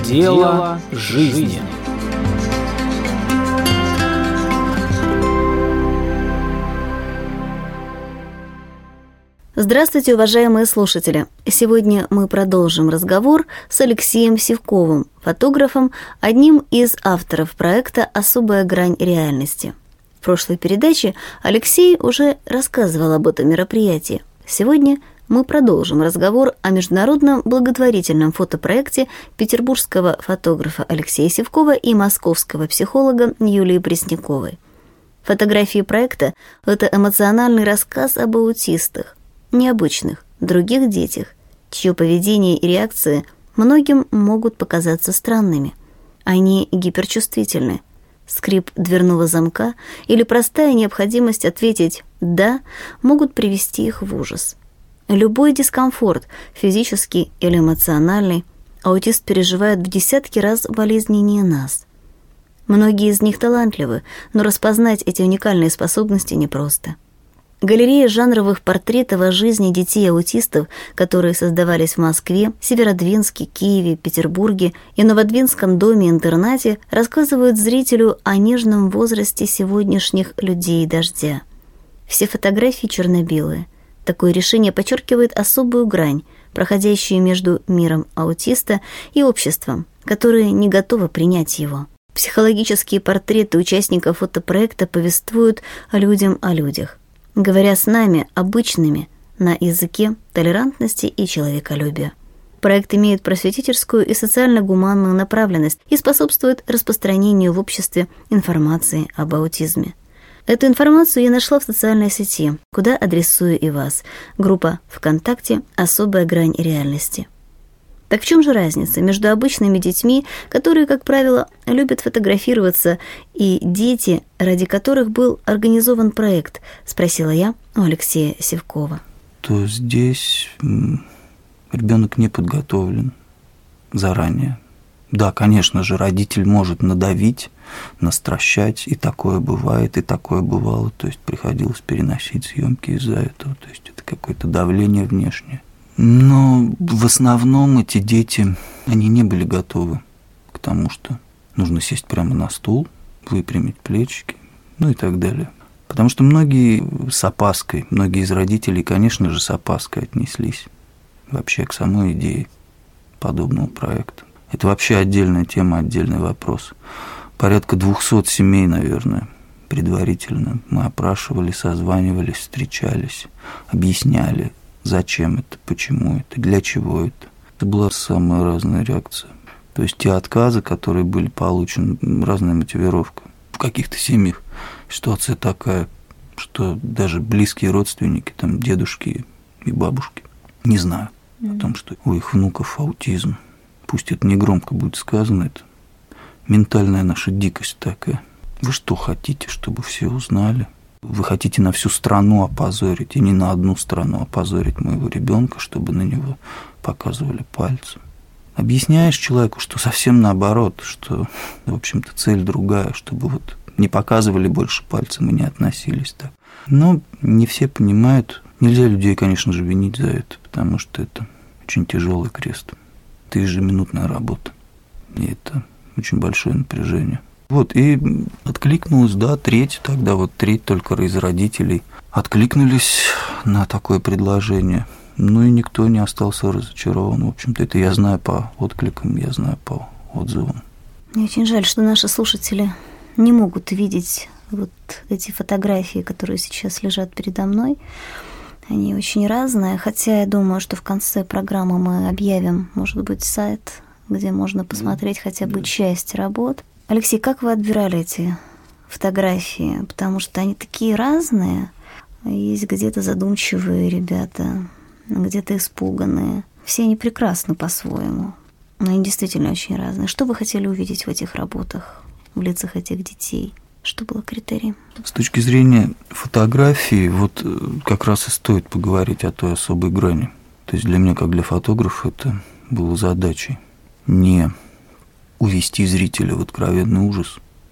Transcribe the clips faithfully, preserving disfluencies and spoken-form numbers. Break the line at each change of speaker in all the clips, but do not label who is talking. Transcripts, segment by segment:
Дело жизни.
Здравствуйте, уважаемые слушатели! Сегодня мы продолжим разговор с Алексеем Сивковым, фотографом, одним из авторов проекта «Особая грань реальности». В прошлой передаче Алексей уже рассказывал об этом мероприятии. Сегодня мы продолжим разговор о международном благотворительном фотопроекте петербургского фотографа Алексея Сивкова и московского психолога Юлии Пресняковой. Фотографии проекта – это эмоциональный рассказ об аутистах, необычных, других детях, чье поведение и реакции многим могут показаться странными. Они гиперчувствительны. Скрип дверного замка или простая необходимость ответить «да» могут привести их в ужас. Любой дискомфорт, физический или эмоциональный, аутист переживает в десятки раз болезненнее нас. Многие из них талантливы, но распознать эти уникальные способности непросто. Галерея жанровых портретов о жизни детей-аутистов, которые создавались в Москве, Северодвинске, Киеве, Петербурге и Новодвинском доме-интернате, рассказывают зрителю о нежном возрасте сегодняшних людей дождя. Все фотографии черно-белые. Такое решение подчеркивает особую грань, проходящую между миром аутиста и обществом, которое не готово принять его. Психологические портреты участников фотопроекта повествуют о людям о людях, говоря с нами, обычными, на языке толерантности и человеколюбия. Проект имеет просветительскую и социально-гуманную направленность и способствует распространению в обществе информации об аутизме. Эту информацию я нашла в социальной сети, куда адресую и вас. Группа ВКонтакте «Особая грань реальности». Так в чем же разница между обычными детьми, которые, как правило, любят фотографироваться, и дети, ради которых был организован проект, спросила я у Алексея Сивкова.
То здесь ребенок не подготовлен заранее. Да, конечно же, родитель может надавить, настращать, и такое бывает, и такое бывало. То есть приходилось переносить съемки из-за этого. То есть это какое-то давление внешнее. Но в основном эти дети, они не были готовы к тому, что нужно сесть прямо на стул, выпрямить плечики, ну и так далее. Потому что многие с опаской, многие из родителей, конечно же, с опаской отнеслись вообще к самой идее подобного проекта. Это вообще отдельная тема, отдельный вопрос. Порядка двухсот семей, наверное, предварительно мы опрашивали, созванивались, встречались, объясняли, зачем это, почему это, для чего это. Это была самая разная реакция. То есть те отказы, которые были получены, разная мотивировка. В каких-то семьях ситуация такая, что даже близкие родственники, там, дедушки и бабушки, не знают о том, что у их внуков аутизм. Пусть это не громко будет сказано, это ментальная наша дикость такая. Вы что хотите, чтобы все узнали? Вы хотите на всю страну опозорить, и не на одну страну опозорить моего ребенка, чтобы на него показывали пальцем. Объясняешь человеку, что совсем наоборот, что, в общем-то, цель другая, чтобы вот не показывали больше пальцем и не относились так. Но не все понимают. Нельзя людей, конечно же, винить за это, потому что это очень тяжелый крест. Это ежеминутная работа, и это очень большое напряжение. Вот, и откликнулась, да, треть, тогда вот треть только из родителей откликнулись на такое предложение. Ну и никто не остался разочарован. В общем-то, это я знаю по откликам, я знаю по отзывам.
Мне очень жаль, что наши слушатели не могут видеть вот эти фотографии, которые сейчас лежат передо мной. Они очень разные, хотя я думаю, что в конце программы мы объявим, может быть, сайт, где можно посмотреть хотя бы часть работ. Алексей, как вы отбирали эти фотографии? Потому что они такие разные. Есть где-то задумчивые ребята, где-то испуганные. Все они прекрасны по-своему, но они действительно очень разные. Что вы хотели увидеть в этих работах, в лицах этих детей? Что было критерием?
С точки зрения фотографии, вот как раз и стоит поговорить о той особой грани. То есть для меня, как для фотографа, это было задачей не увести зрителя в откровенный ужас,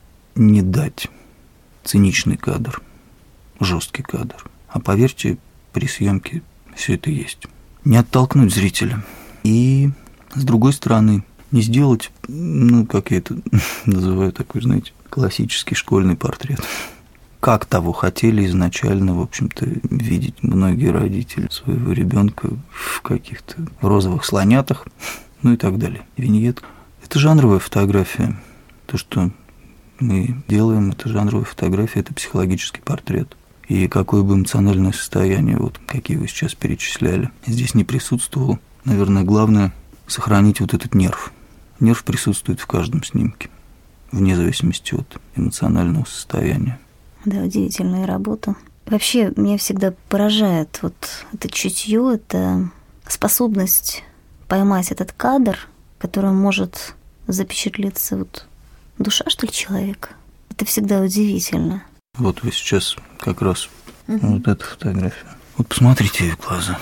не дать циничный кадр, жесткий кадр. А поверьте, при съемке все это есть. Не оттолкнуть зрителя. И, с другой стороны, не сделать, ну, как я это называю, такой, знаете, классический школьный портрет. Как того хотели изначально, в общем-то, видеть многие родители своего ребенка в каких-то розовых слонятах, ну и так далее. Виньет. Это жанровая фотография. То, что мы делаем, это жанровая фотография, это психологический портрет. И какое бы эмоциональное состояние, вот какие вы сейчас перечисляли, здесь не присутствовало. Наверное, главное – сохранить вот этот нерв. Нерв присутствует в каждом снимке, вне зависимости от эмоционального состояния.
Да, удивительная работа. Вообще, меня всегда поражает вот это чутье, это способность поймать этот кадр, который может запечатлеться вот душа, что ли, человека. Это всегда удивительно.
Вот вы сейчас как раз угу. вот эта фотография. Вот посмотрите ей в глаза.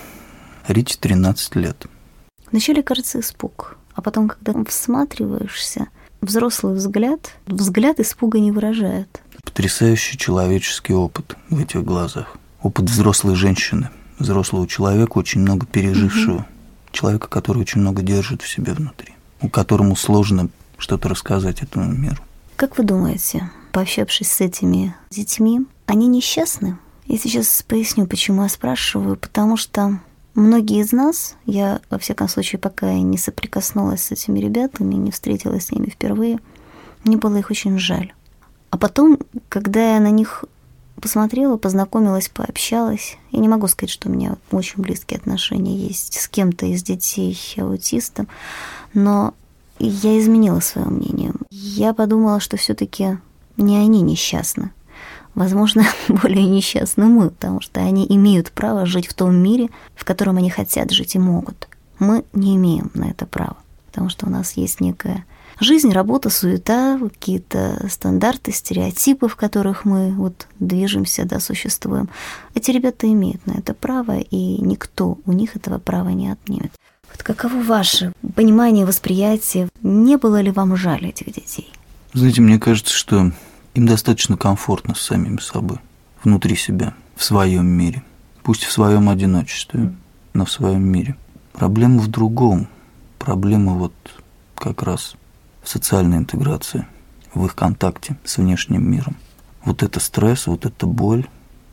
Рите тринадцать лет.
Вначале кажется испуг, а потом, когда всматриваешься, взрослый взгляд, взгляд испуга не выражает.
Потрясающий человеческий опыт в этих глазах. Опыт взрослой женщины, взрослого человека, очень много пережившего. Угу. Человека, который очень много держит в себе внутри, у которому сложно что-то рассказать этому миру.
Как вы думаете, пообщавшись с этими детьми, они несчастны? Я сейчас поясню, почему я спрашиваю. Потому что многие из нас, я, во всяком случае, пока я не соприкоснулась с этими ребятами, не встретилась с ними впервые, мне было их очень жаль. А потом, когда я на них посмотрела, познакомилась, пообщалась, я не могу сказать, что у меня очень близкие отношения есть с кем-то из детей аутистом, но я изменила свое мнение. Я подумала, что все-таки не они несчастны. Возможно, более несчастны мы, потому что они имеют право жить в том мире, в котором они хотят жить и могут. Мы не имеем на это права, потому что у нас есть некая жизнь, работа, суета, какие-то стандарты, стереотипы, в которых мы вот движемся, да, существуем. Эти ребята имеют на это право, и никто у них этого права не отнимет. Вот каково ваше понимание, восприятие? Не было ли вам жаль этих детей?
Знаете, мне кажется, что им достаточно комфортно с самим собой, внутри себя, в своем мире. Пусть в своем одиночестве, но в своем мире. Проблема в другом. Проблема вот как раз в социальной интеграции, в их контакте с внешним миром. Вот это стресс, вот эта боль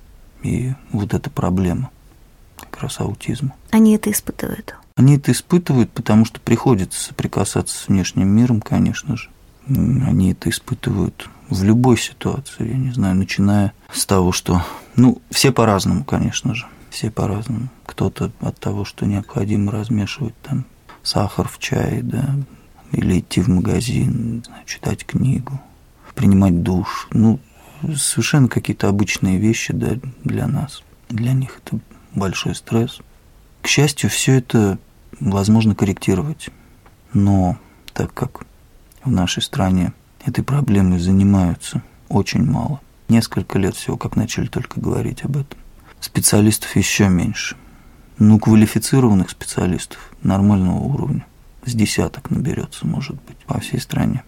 и вот эта проблема как раз аутизма.
Они это испытывают?
Они это испытывают, потому что приходится соприкасаться с внешним миром, конечно же. Они это испытывают в любой ситуации, я не знаю, начиная с того, что... Ну, все по-разному, конечно же, все по-разному. Кто-то от того, что необходимо размешивать там сахар в чае, да, или идти в магазин, не знаю, читать книгу, принимать душ. Ну, совершенно какие-то обычные вещи, да, для нас. Для них это большой стресс. К счастью, все это возможно корректировать. Но так как в нашей стране этой проблемой занимаются очень мало, несколько лет всего, как начали только говорить об этом, специалистов еще меньше. Ну, квалифицированных специалистов нормального уровня с десяток наберется, может быть, по всей стране.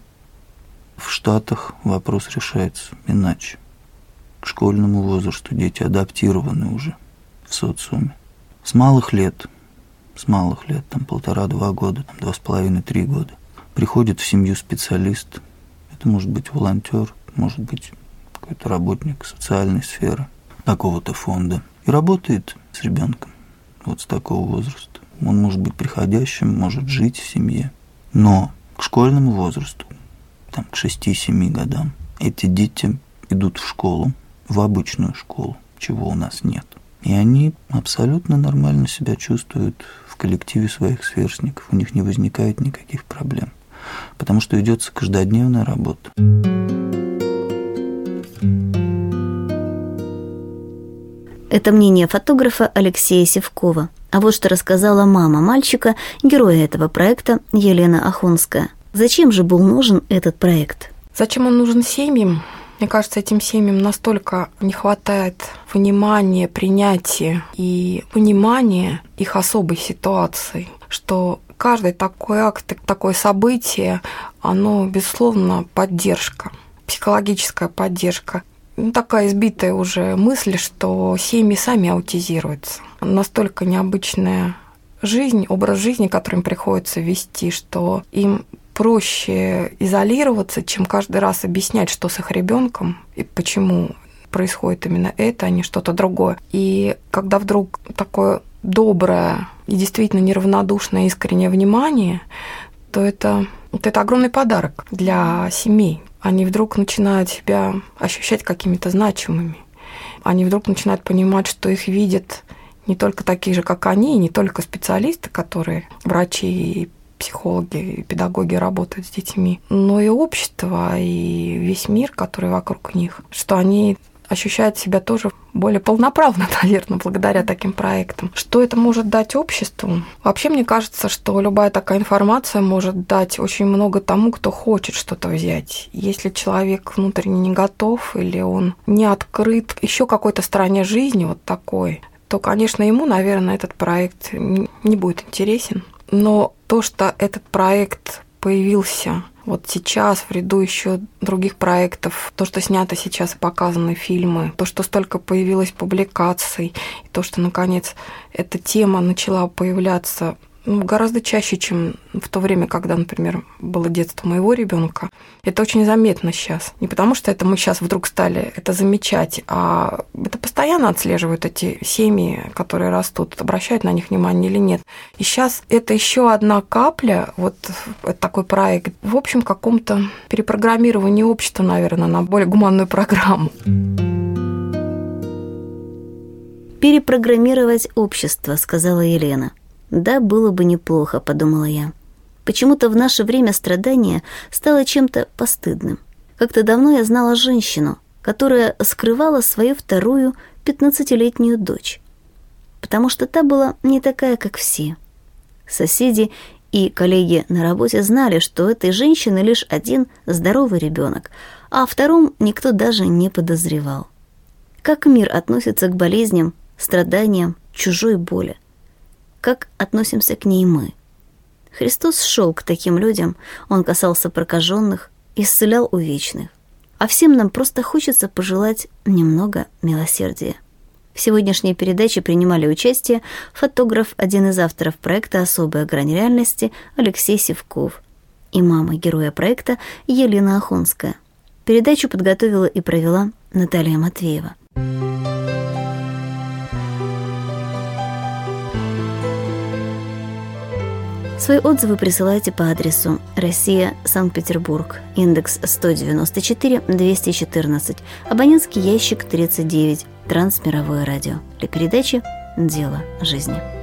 В Штатах вопрос решается иначе. К школьному возрасту дети адаптированы уже в социуме. С малых лет, с малых лет, там полтора-два года, там два с половиной-три года, приходит в семью специалист. Это может быть волонтер, может быть какой-то работник социальной сферы, какого-то фонда. И работает с ребенком вот с такого возраста. Он может быть приходящим, может жить в семье. Но к школьному возрасту, там, к шести-семи годам, эти дети идут в школу, в обычную школу, чего у нас нет. И они абсолютно нормально себя чувствуют в коллективе своих сверстников. У них не возникает никаких проблем, потому что ведется каждодневная работа.
Это мнение фотографа Алексея Сивкова. А вот что рассказала мама мальчика, героя этого проекта, Елена Охонская. Зачем же был нужен этот проект?
Зачем он нужен семьям? Мне кажется, этим семьям настолько не хватает внимания, принятия и понимания их особой ситуации, что каждый такой акт, такое событие, оно, безусловно, поддержка, психологическая поддержка. Ну, такая избитая уже мысль, что семьи сами аутизируются. Настолько необычная жизнь, образ жизни, который им приходится вести, что им проще изолироваться, чем каждый раз объяснять, что с их ребенком и почему происходит именно это, а не что-то другое. И когда вдруг такое доброе и действительно неравнодушное искреннее внимание, то это, вот это огромный подарок для семей. Они вдруг начинают себя ощущать какими-то значимыми. Они вдруг начинают понимать, что их видят не только такие же, как они, и не только специалисты, которые врачи и психологи и педагоги работают с детьми, но и общество, и весь мир, который вокруг них, что они ощущают себя тоже более полноправно, наверное, благодаря таким проектам. Что это может дать обществу? Вообще, мне кажется, что любая такая информация может дать очень много тому, кто хочет что-то взять. Если человек внутренне не готов или он не открыт еще какой-то стороне жизни вот такой, то, конечно, ему, наверное, этот проект не будет интересен. Но то, что этот проект появился вот сейчас, в ряду еще других проектов, то, что снято сейчас и показаны фильмы, то, что столько появилось публикаций, и то, что, наконец, эта тема начала появляться ну, гораздо чаще, чем в то время, когда, например, было детство моего ребенка. Это очень заметно сейчас. Не потому, что это мы сейчас вдруг стали это замечать, а это постоянно отслеживают эти семьи, которые растут, обращают на них внимание или нет. И сейчас это еще одна капля, вот такой проект, в общем, каком-то перепрограммировании общества, наверное, на более гуманную программу.
«Перепрограммировать общество», — сказала Елена. «Да, было бы неплохо», — подумала я. Почему-то в наше время страдание стало чем-то постыдным. Как-то давно я знала женщину, которая скрывала свою вторую пятнадцатилетнюю дочь, потому что та была не такая, как все. Соседи и коллеги на работе знали, что у этой женщины лишь один здоровый ребенок, а о втором никто даже не подозревал. Как мир относится к болезням, страданиям, чужой боли? Как относимся к ней мы? Христос шел к таким людям, Он касался прокаженных, исцелял увечных. А всем нам просто хочется пожелать немного милосердия. В сегодняшней передаче принимали участие фотограф, один из авторов проекта «Особая грань реальности» Алексей Сивков и мама героя проекта Елена Охонская. Передачу подготовила и провела Наталья Матвеева. Свои отзывы присылайте по адресу Россия, Санкт-Петербург, индекс сто девяносто четыре двести четырнадцать, абонентский ящик тридцать девять, Трансмировое радио, для передачи «Дело жизни».